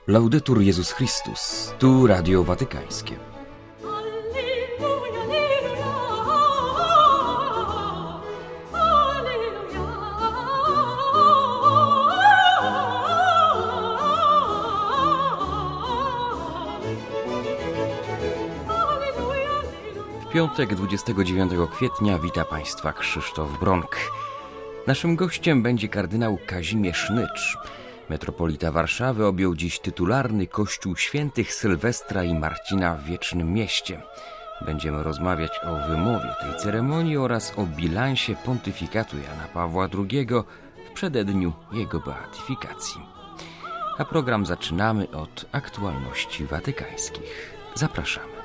Laudetur Jezus Chrystus, tu Radio Watykańskie. W piątek 29 kwietnia wita Państwa Krzysztof Bronk. Naszym gościem będzie kardynał Kazimierz Nycz. Metropolita Warszawy objął dziś tytularny kościół świętych Sylwestra i Marcina w Wiecznym Mieście. Będziemy rozmawiać o wymowie tej ceremonii oraz o bilansie pontyfikatu Jana Pawła II w przededniu jego beatyfikacji. A program zaczynamy od aktualności watykańskich. Zapraszamy.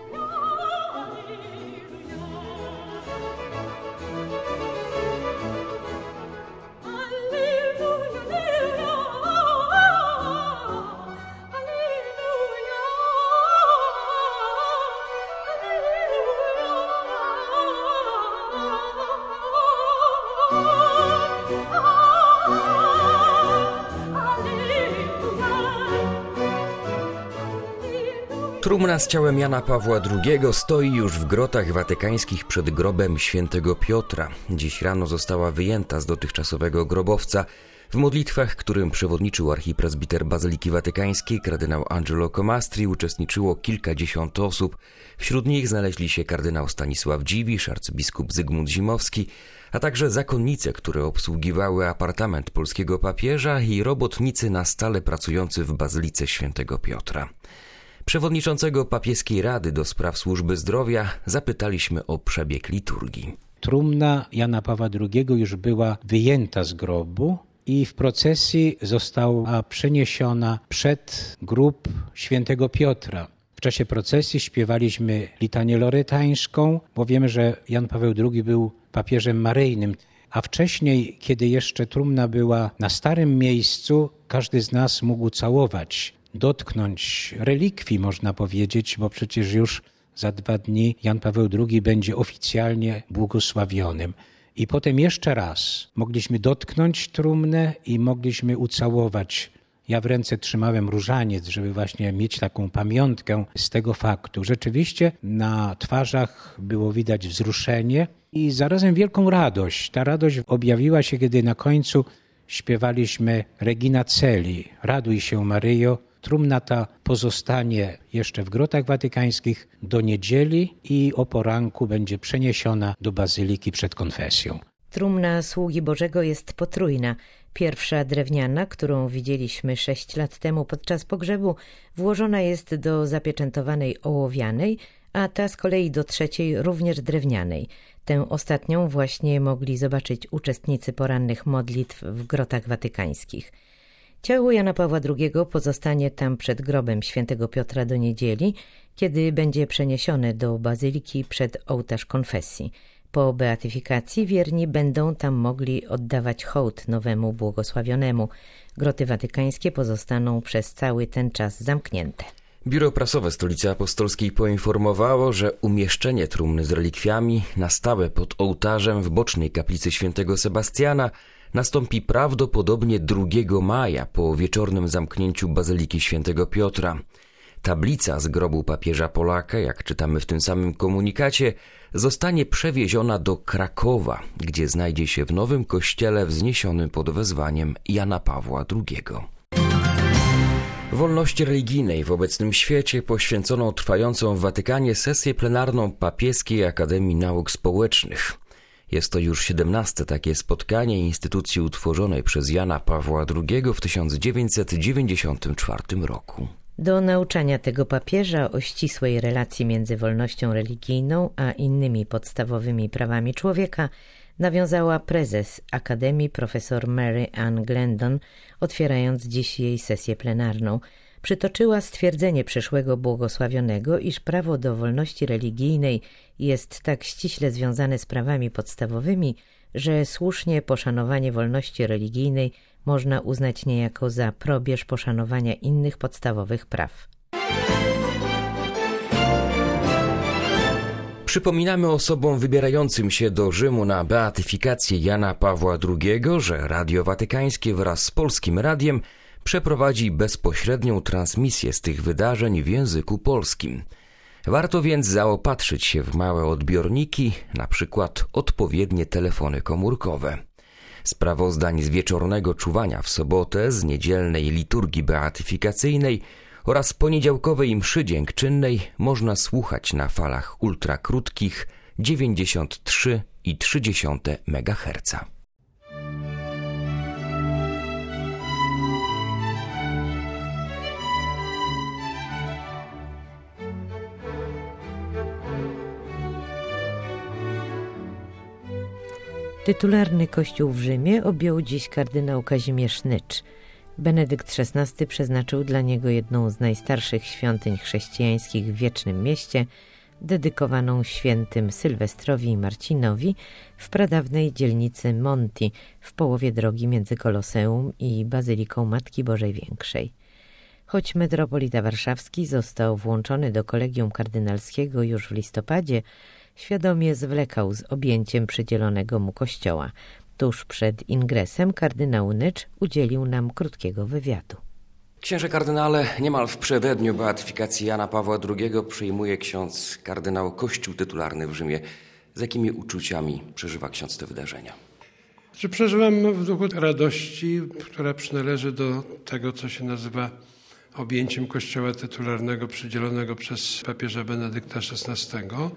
Trumna z ciałem Jana Pawła II stoi już w grotach watykańskich przed grobem świętego Piotra. Dziś rano została wyjęta z dotychczasowego grobowca. W modlitwach, którym przewodniczył archipresbiter Bazyliki Watykańskiej kardynał Angelo Comastri, uczestniczyło kilkadziesiąt osób. Wśród nich znaleźli się kardynał Stanisław Dziwisz, arcybiskup Zygmunt Zimowski, a także zakonnice, które obsługiwały apartament polskiego papieża i robotnicy na stale pracujący w Bazylice świętego Piotra. Przewodniczącego papieskiej Rady do Spraw Służby Zdrowia zapytaliśmy o przebieg liturgii. Trumna Jana Pawła II już była wyjęta z grobu i w procesji została przeniesiona przed grób świętego Piotra. W czasie procesji śpiewaliśmy litanię loretańską, bo wiemy, że Jan Paweł II był papieżem maryjnym. A wcześniej, kiedy jeszcze trumna była na starym miejscu, każdy z nas mógł całować, dotknąć relikwii, można powiedzieć, bo przecież już za 2 dni Jan Paweł II będzie oficjalnie błogosławionym. I potem jeszcze raz mogliśmy dotknąć trumnę i mogliśmy ucałować. Ja w ręce trzymałem różaniec, żeby właśnie mieć taką pamiątkę z tego faktu. Rzeczywiście na twarzach było widać wzruszenie i zarazem wielką radość. Ta radość objawiła się, kiedy na końcu śpiewaliśmy Regina Coeli, Raduj się Maryjo. Trumna ta pozostanie jeszcze w grotach watykańskich do niedzieli i o poranku będzie przeniesiona do bazyliki przed konfesją. Trumna sługi Bożego jest potrójna. Pierwsza drewniana, którą widzieliśmy 6 lat temu podczas pogrzebu, włożona jest do zapieczętowanej ołowianej, a ta z kolei do trzeciej również drewnianej. Tę ostatnią właśnie mogli zobaczyć uczestnicy porannych modlitw w grotach watykańskich. Ciało Jana Pawła II pozostanie tam przed grobem świętego Piotra do niedzieli, kiedy będzie przeniesione do bazyliki przed ołtarz konfesji. Po beatyfikacji wierni będą tam mogli oddawać hołd nowemu błogosławionemu. Groty watykańskie pozostaną przez cały ten czas zamknięte. Biuro Prasowe Stolicy Apostolskiej poinformowało, że umieszczenie trumny z relikwiami na stałe pod ołtarzem w bocznej kaplicy świętego Sebastiana nastąpi prawdopodobnie 2 maja po wieczornym zamknięciu Bazyliki świętego Piotra. Tablica z grobu papieża Polaka, jak czytamy w tym samym komunikacie, zostanie przewieziona do Krakowa, gdzie znajdzie się w nowym kościele wzniesionym pod wezwaniem Jana Pawła II. Wolności religijnej w obecnym świecie poświęcono trwającą w Watykanie sesję plenarną Papieskiej Akademii Nauk Społecznych. Jest to już 17. takie spotkanie instytucji utworzonej przez Jana Pawła II w 1994 roku. Do nauczania tego papieża o ścisłej relacji między wolnością religijną a innymi podstawowymi prawami człowieka nawiązała prezes Akademii profesor Mary Ann Glendon, otwierając dziś jej sesję plenarną. Przytoczyła stwierdzenie przyszłego błogosławionego, iż prawo do wolności religijnej jest tak ściśle związane z prawami podstawowymi, że słusznie poszanowanie wolności religijnej można uznać niejako za probierz poszanowania innych podstawowych praw. Przypominamy osobom wybierającym się do Rzymu na beatyfikację Jana Pawła II, że Radio Watykańskie wraz z Polskim Radiem przeprowadzi bezpośrednią transmisję z tych wydarzeń w języku polskim. Warto więc zaopatrzyć się w małe odbiorniki, na przykład odpowiednie telefony komórkowe. Sprawozdań z wieczornego czuwania w sobotę, z niedzielnej liturgii beatyfikacyjnej oraz poniedziałkowej mszy dziękczynnej można słuchać na falach ultrakrótkich 93,3 MHz. Tytularny kościół w Rzymie objął dziś kardynał Kazimierz Nycz. Benedykt XVI przeznaczył dla niego jedną z najstarszych świątyń chrześcijańskich w Wiecznym Mieście, dedykowaną świętym Sylwestrowi i Marcinowi w pradawnej dzielnicy Monti w połowie drogi między Koloseum i Bazyliką Matki Bożej Większej. Choć metropolita warszawski został włączony do kolegium kardynalskiego już w listopadzie, świadomie zwlekał z objęciem przydzielonego mu kościoła. Tuż przed ingresem kardynał Nycz udzielił nam krótkiego wywiadu. Księże kardynale, niemal w przededniu beatyfikacji Jana Pawła II przyjmuje ksiądz kardynał kościół tytularny w Rzymie. Z jakimi uczuciami przeżywa ksiądz te wydarzenia? Przeżywam w duchu radości, która przynależy do tego, co się nazywa objęciem kościoła tytularnego przydzielonego przez papieża Benedykta XVI.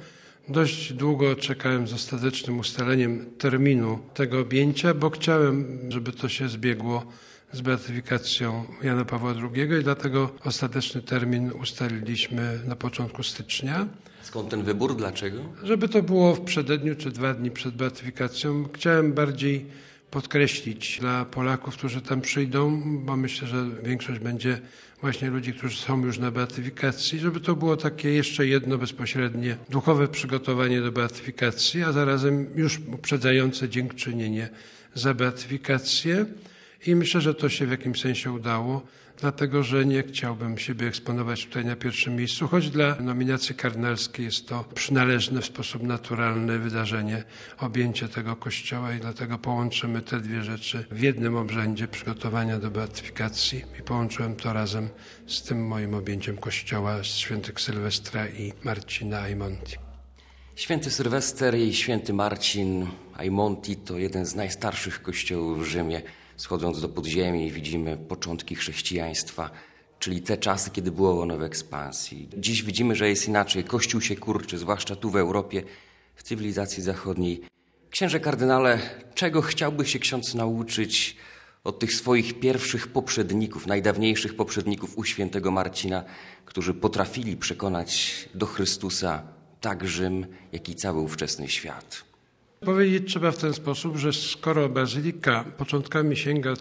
Dość długo czekałem z ostatecznym ustaleniem terminu tego objęcia, bo chciałem, żeby to się zbiegło z beatyfikacją Jana Pawła II i dlatego ostateczny termin ustaliliśmy na początku stycznia. Skąd ten wybór? Dlaczego? Żeby to było w przededniu czy 2 dni przed beatyfikacją. Chciałem bardziej podkreślić dla Polaków, którzy tam przyjdą, bo myślę, że większość będzie właśnie ludzi, którzy są już na beatyfikacji, żeby to było takie jeszcze jedno bezpośrednie duchowe przygotowanie do beatyfikacji, a zarazem już uprzedzające dziękczynienie za beatyfikację. I myślę, że to się w jakimś sensie udało, dlatego że nie chciałbym siebie eksponować tutaj na pierwszym miejscu, choć dla nominacji kardynalskiej jest to przynależne w sposób naturalny wydarzenie, objęcie tego kościoła i dlatego połączymy te dwie rzeczy w jednym obrzędzie przygotowania do beatyfikacji i połączyłem to razem z tym moim objęciem kościoła z świętych Sylwestra i Marcina Aimonti. Święty Sylwester i święty Marcin Aimonti to jeden z najstarszych kościołów w Rzymie. Schodząc do podziemi widzimy początki chrześcijaństwa, czyli te czasy, kiedy było ono w ekspansji. Dziś widzimy, że jest inaczej. Kościół się kurczy, zwłaszcza tu w Europie, w cywilizacji zachodniej. Księże kardynale, czego chciałby się ksiądz nauczyć od tych swoich pierwszych poprzedników, najdawniejszych poprzedników u świętego Marcina, którzy potrafili przekonać do Chrystusa tak Rzym, jak i cały ówczesny świat? Powiedzieć trzeba w ten sposób, że skoro bazylika początkami sięga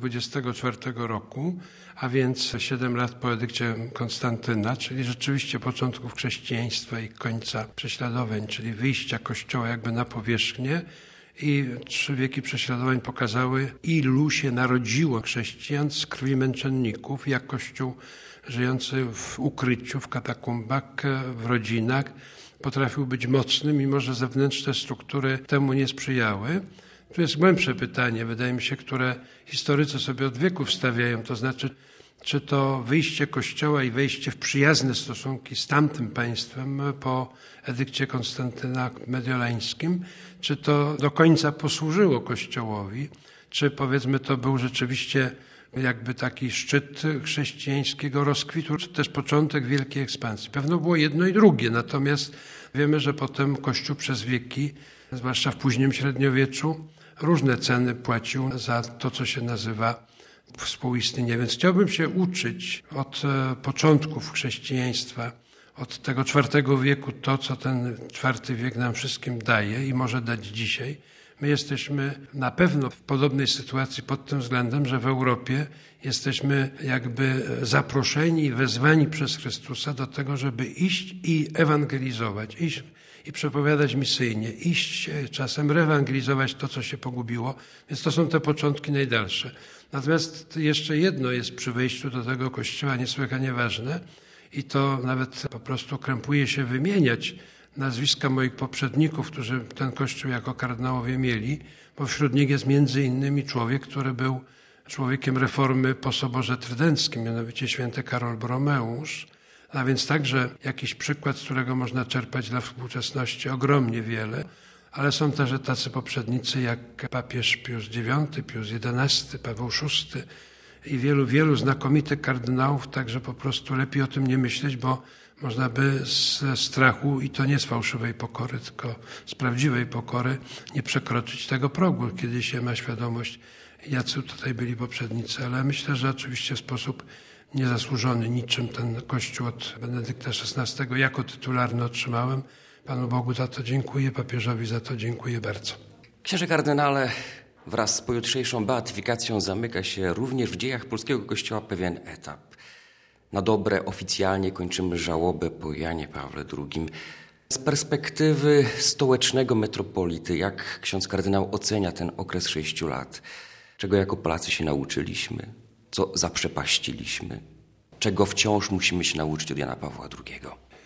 324 roku, a więc 7 lat po edykcie Konstantyna, czyli rzeczywiście początków chrześcijaństwa i końca prześladowań, czyli wyjścia Kościoła jakby na powierzchnię, i 3 wieki prześladowań pokazały, ilu się narodziło chrześcijan z krwi męczenników, jak Kościół żyjący w ukryciu, w katakumbach, w rodzinach, potrafił być mocny, mimo że zewnętrzne struktury temu nie sprzyjały. Tu jest głębsze pytanie, wydaje mi się, które historycy sobie od wieków stawiają, to znaczy, czy to wyjście Kościoła i wejście w przyjazne stosunki z tamtym państwem po edykcie Konstantyna Mediolańskim, czy to do końca posłużyło Kościołowi, czy powiedzmy to był rzeczywiście jakby taki szczyt chrześcijańskiego rozkwitu, czy też początek wielkiej ekspansji. Pewno było jedno i drugie, natomiast wiemy, że potem Kościół przez wieki, zwłaszcza w późnym średniowieczu, różne ceny płacił za to, co się nazywa współistnienie. Więc chciałbym się uczyć od początków chrześcijaństwa, od tego IV wieku, to, co ten IV wiek nam wszystkim daje i może dać dzisiaj. My jesteśmy na pewno w podobnej sytuacji pod tym względem, że w Europie jesteśmy jakby zaproszeni i wezwani przez Chrystusa do tego, żeby iść i ewangelizować, iść i przepowiadać misyjnie, iść czasem reewangelizować to, co się pogubiło. Więc to są te początki najdalsze. Natomiast jeszcze jedno jest przy wejściu do tego kościoła niesłychanie ważne i to nawet po prostu krępuje się wymieniać nazwiska moich poprzedników, którzy ten kościół jako kardynałowie mieli, bo wśród nich jest między innymi człowiek, który był człowiekiem reformy po Soborze Trydenckim, mianowicie święty Karol Borromeusz, a więc także jakiś przykład, z którego można czerpać dla współczesności ogromnie wiele, ale są też tacy poprzednicy jak papież Pius IX, Pius XI, Paweł VI i wielu znakomitych kardynałów, także po prostu lepiej o tym nie myśleć, bo można by ze strachu, i to nie z fałszywej pokory, tylko z prawdziwej pokory, nie przekroczyć tego progu, kiedy się ma świadomość, jacy tutaj byli poprzednicy. Ale myślę, że oczywiście w sposób niezasłużony niczym ten Kościół od Benedykta XVI jako tytularny otrzymałem. Panu Bogu za to dziękuję, papieżowi za to dziękuję bardzo. Księże kardynale, wraz z pojutrzejszą beatyfikacją zamyka się również w dziejach polskiego Kościoła pewien etap. Na dobre oficjalnie kończymy żałobę po Janie Pawle II. Z perspektywy stołecznego metropolity, jak ksiądz kardynał ocenia ten okres 6 lat? Czego jako Polacy się nauczyliśmy? Co zaprzepaściliśmy? Czego wciąż musimy się nauczyć od Jana Pawła II?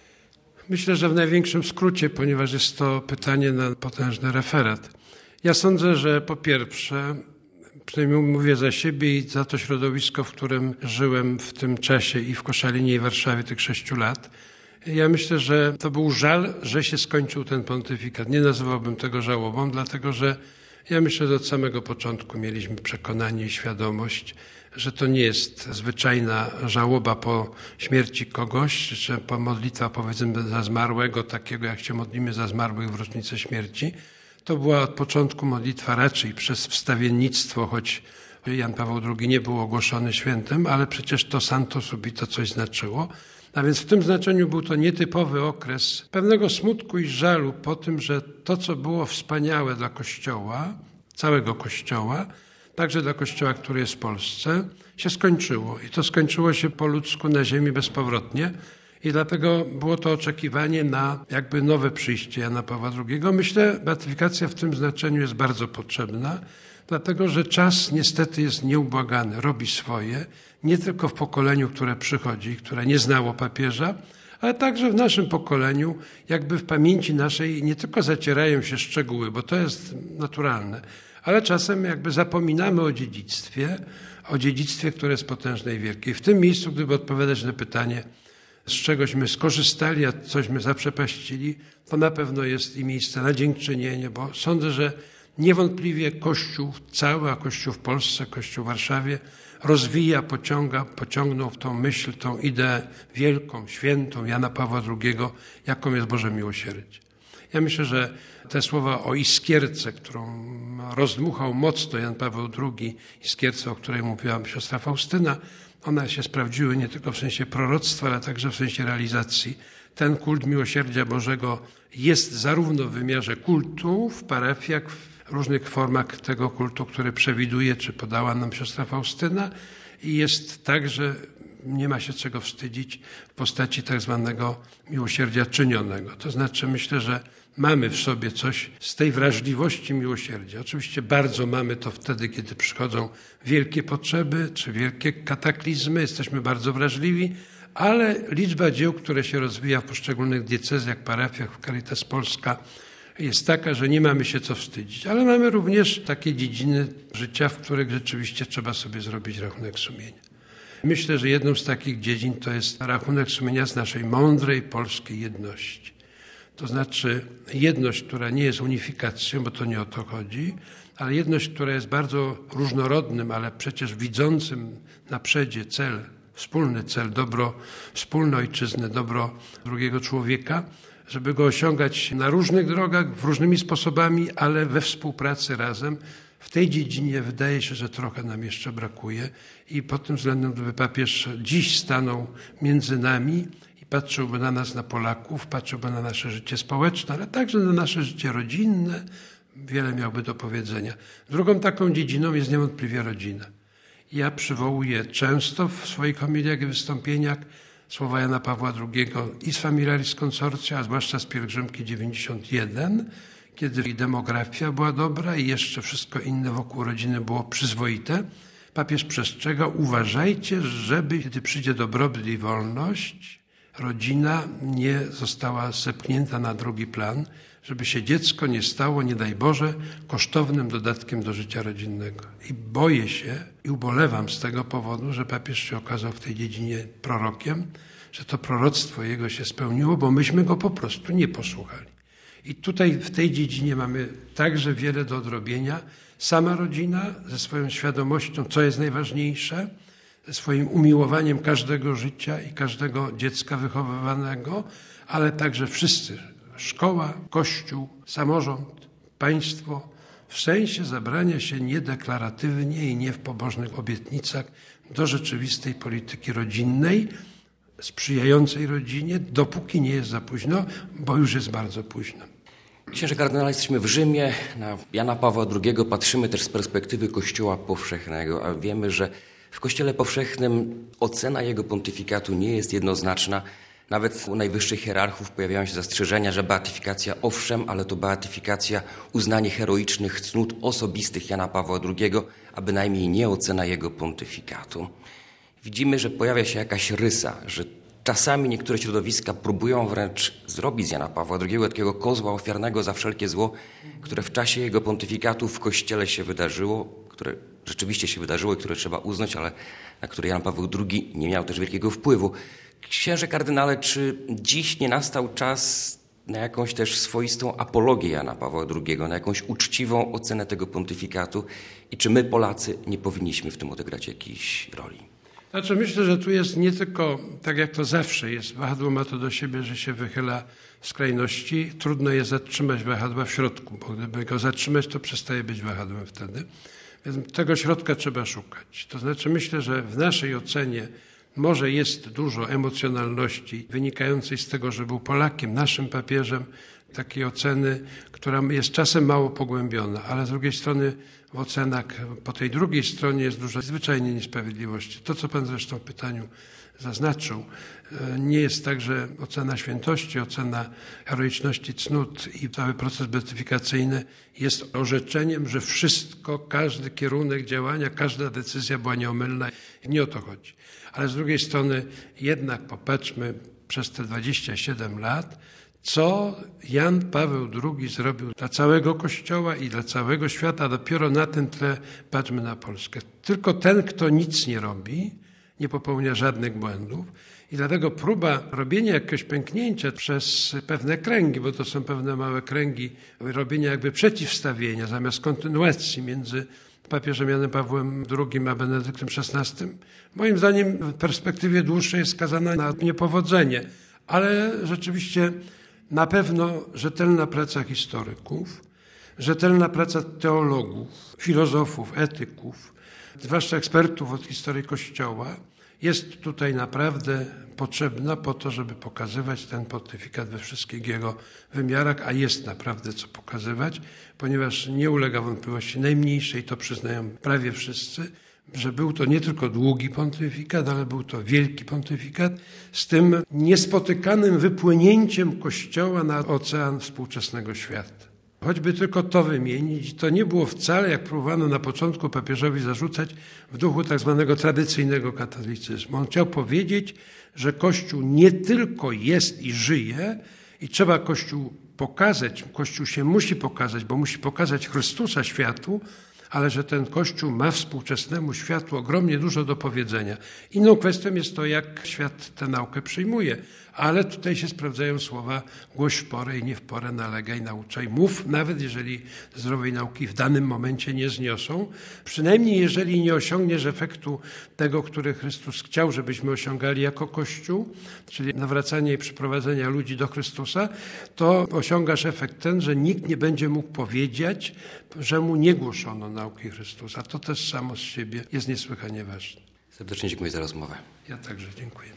Myślę, że w największym skrócie, ponieważ jest to pytanie na potężny referat. Ja sądzę, że po pierwsze, przynajmniej mówię za siebie i za to środowisko, w którym żyłem w tym czasie i w Koszalinie i Warszawie tych 6 lat, ja myślę, że to był żal, że się skończył ten pontyfikat. Nie nazywałbym tego żałobą, dlatego że ja myślę, że od samego początku mieliśmy przekonanie i świadomość, że to nie jest zwyczajna żałoba po śmierci kogoś, czy po modlitwa, powiedzmy, za zmarłego, takiego jak się modlimy za zmarłych w rocznicę śmierci. To była od początku modlitwa raczej przez wstawiennictwo, choć Jan Paweł II nie był ogłoszony świętym, ale przecież to Santo Subito coś znaczyło. A więc w tym znaczeniu był to nietypowy okres pewnego smutku i żalu po tym, że to, co było wspaniałe dla Kościoła, całego Kościoła, także dla Kościoła, który jest w Polsce, się skończyło. I to skończyło się po ludzku na ziemi bezpowrotnie. I dlatego było to oczekiwanie na jakby nowe przyjście Jana Pawła II. Myślę, beatyfikacja w tym znaczeniu jest bardzo potrzebna, dlatego że czas niestety jest nieubłagany, robi swoje, nie tylko w pokoleniu, które przychodzi, które nie znało papieża, ale także w naszym pokoleniu, jakby w pamięci naszej nie tylko zacierają się szczegóły, bo to jest naturalne, ale czasem jakby zapominamy o dziedzictwie, które jest potężne i wielkie. I w tym miejscu, gdyby odpowiadać na pytanie, z czegośmy skorzystali, a cośmy zaprzepaścili, to na pewno jest i miejsce na dziękczynienie, bo sądzę, że niewątpliwie Kościół cały, a Kościół w Polsce, Kościół w Warszawie rozwija, pociągnął w tą myśl, tą ideę wielką, świętą Jana Pawła II, jaką jest Boże miłosierdzie. Ja myślę, że te słowa o iskierce, którą rozdmuchał mocno Jan Paweł II, iskierce, o której mówiła siostra Faustyna, one się sprawdziły nie tylko w sensie proroctwa, ale także w sensie realizacji. Ten kult miłosierdzia Bożego jest zarówno w wymiarze kultu w parafiach, w różnych formach tego kultu, który przewiduje, czy podała nam siostra Faustyna, i jest także, nie ma się czego wstydzić, w postaci tak zwanego miłosierdzia czynionego. To znaczy myślę, że mamy w sobie coś z tej wrażliwości miłosierdzia. Oczywiście bardzo mamy to wtedy, kiedy przychodzą wielkie potrzeby czy wielkie kataklizmy, jesteśmy bardzo wrażliwi, ale liczba dzieł, które się rozwija w poszczególnych diecezjach, parafiach, w Caritas Polska jest taka, że nie mamy się co wstydzić. Ale mamy również takie dziedziny życia, w których rzeczywiście trzeba sobie zrobić rachunek sumienia. Myślę, że jedną z takich dziedzin to jest rachunek sumienia z naszej mądrej polskiej jedności. To znaczy jedność, która nie jest unifikacją, bo to nie o to chodzi, ale jedność, która jest bardzo różnorodnym, ale przecież widzącym na przedzie cel, wspólny cel, dobro wspólne ojczyzny, dobro drugiego człowieka, żeby go osiągać na różnych drogach, różnymi sposobami, ale we współpracy razem. W tej dziedzinie wydaje się, że trochę nam jeszcze brakuje i pod tym względem, gdyby papież dziś stanął między nami i patrzyłby na nas, na Polaków, patrzyłby na nasze życie społeczne, ale także na nasze życie rodzinne, wiele miałby do powiedzenia. Drugą taką dziedziną jest niewątpliwie rodzina. Ja przywołuję często w swoich homiliach i wystąpieniach słowa Jana Pawła II i z Familiaris Consortia, a zwłaszcza z pielgrzymki 91, kiedy i demografia była dobra i jeszcze wszystko inne wokół rodziny było przyzwoite. Papież przestrzega, uważajcie, żeby kiedy przyjdzie dobrobyt i wolność, rodzina nie została zepchnięta na drugi plan, żeby się dziecko nie stało, nie daj Boże, kosztownym dodatkiem do życia rodzinnego. I boję się i ubolewam z tego powodu, że papież się okazał w tej dziedzinie prorokiem, że to proroctwo jego się spełniło, bo myśmy go po prostu nie posłuchali. I tutaj w tej dziedzinie mamy także wiele do odrobienia. Sama rodzina ze swoją świadomością, co jest najważniejsze, ze swoim umiłowaniem każdego życia i każdego dziecka wychowywanego, ale także wszyscy, szkoła, kościół, samorząd, państwo, w sensie zabrania się niedeklaratywnie i nie w pobożnych obietnicach do rzeczywistej polityki rodzinnej, sprzyjającej rodzinie, dopóki nie jest za późno, bo już jest bardzo późno. Księże kardynale, jesteśmy w Rzymie, na Jana Pawła II patrzymy też z perspektywy Kościoła powszechnego, a wiemy, że w Kościele powszechnym ocena jego pontyfikatu nie jest jednoznaczna. Nawet u najwyższych hierarchów pojawiają się zastrzeżenia, że beatyfikacja owszem, ale to beatyfikacja, uznanie heroicznych cnót osobistych Jana Pawła II, a bynajmniej nie ocena jego pontyfikatu. Widzimy, że pojawia się jakaś rysa, że czasami niektóre środowiska próbują wręcz zrobić z Jana Pawła II takiego kozła ofiarnego za wszelkie zło, które w czasie jego pontyfikatu w Kościele się wydarzyło, które rzeczywiście się wydarzyło i które trzeba uznać, ale na które Jan Paweł II nie miał też wielkiego wpływu. Księże kardynale, czy dziś nie nastał czas na jakąś też swoistą apologię Jana Pawła II, na jakąś uczciwą ocenę tego pontyfikatu i czy my, Polacy, nie powinniśmy w tym odegrać jakiejś roli? Znaczy myślę, że tu jest nie tylko, tak jak to zawsze jest, wahadło ma to do siebie, że się wychyla w skrajności. Trudno jest zatrzymać wahadła w środku, bo gdyby go zatrzymać, to przestaje być wahadłem wtedy. Więc tego środka trzeba szukać. To znaczy myślę, że w naszej ocenie może jest dużo emocjonalności wynikającej z tego, że był Polakiem, naszym papieżem, takiej oceny, która jest czasem mało pogłębiona, ale z drugiej strony w ocenach po tej drugiej stronie jest dużo zwyczajnie niesprawiedliwości. To, co pan zresztą w pytaniu zaznaczył, nie jest tak, że ocena świętości, ocena heroiczności cnót i cały proces beatyfikacyjny jest orzeczeniem, że wszystko, każdy kierunek działania, każda decyzja była nieomylna. Nie o to chodzi. Ale z drugiej strony jednak popatrzmy przez te 27 lat, co Jan Paweł II zrobił dla całego Kościoła i dla całego świata, a dopiero na tym tle patrzmy na Polskę. Tylko ten, kto nic nie robi, nie popełnia żadnych błędów i dlatego próba robienia jakiegoś pęknięcia przez pewne kręgi, bo to są pewne małe kręgi, robienia jakby przeciwstawienia zamiast kontynuacji między papieżem Janem Pawłem II a Benedyktem XVI, moim zdaniem w perspektywie dłuższej jest skazana na niepowodzenie, ale rzeczywiście na pewno rzetelna praca historyków, rzetelna praca teologów, filozofów, etyków, zwłaszcza ekspertów od historii Kościoła, jest tutaj naprawdę potrzebna po to, żeby pokazywać ten pontyfikat we wszystkich jego wymiarach, a jest naprawdę co pokazywać, ponieważ nie ulega wątpliwości najmniejszej, to przyznają prawie wszyscy, że był to nie tylko długi pontyfikat, ale był to wielki pontyfikat z tym niespotykanym wypłynięciem Kościoła na ocean współczesnego świata. Choćby tylko to wymienić, to nie było wcale, jak próbowano na początku papieżowi zarzucać, w duchu tak zwanego tradycyjnego katolicyzmu. On chciał powiedzieć, że Kościół nie tylko jest i żyje i trzeba Kościół pokazać, Kościół się musi pokazać, bo musi pokazać Chrystusa światu, ale że ten Kościół ma współczesnemu światu ogromnie dużo do powiedzenia. Inną kwestią jest to, jak świat tę naukę przyjmuje, ale tutaj się sprawdzają słowa głoś w porę i nie w porę, nalegaj, nauczaj, mów, nawet jeżeli zdrowej nauki w danym momencie nie zniosą, przynajmniej jeżeli nie osiągniesz efektu tego, który Chrystus chciał, żebyśmy osiągali jako Kościół, czyli nawracania i przyprowadzenia ludzi do Chrystusa, to osiągasz efekt ten, że nikt nie będzie mógł powiedzieć, że mu nie głoszono nauki Chrystusa. To też samo z siebie jest niesłychanie ważne. Serdecznie dziękuję za rozmowę. Ja także dziękuję.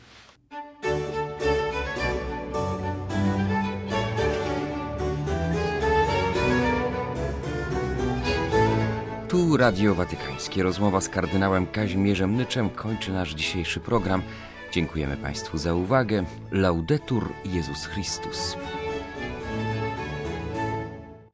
Tu Radio Watykańskie. Rozmowa z kardynałem Kazimierzem Nyczem kończy nasz dzisiejszy program. Dziękujemy Państwu za uwagę. Laudetur Jezus Chrystus.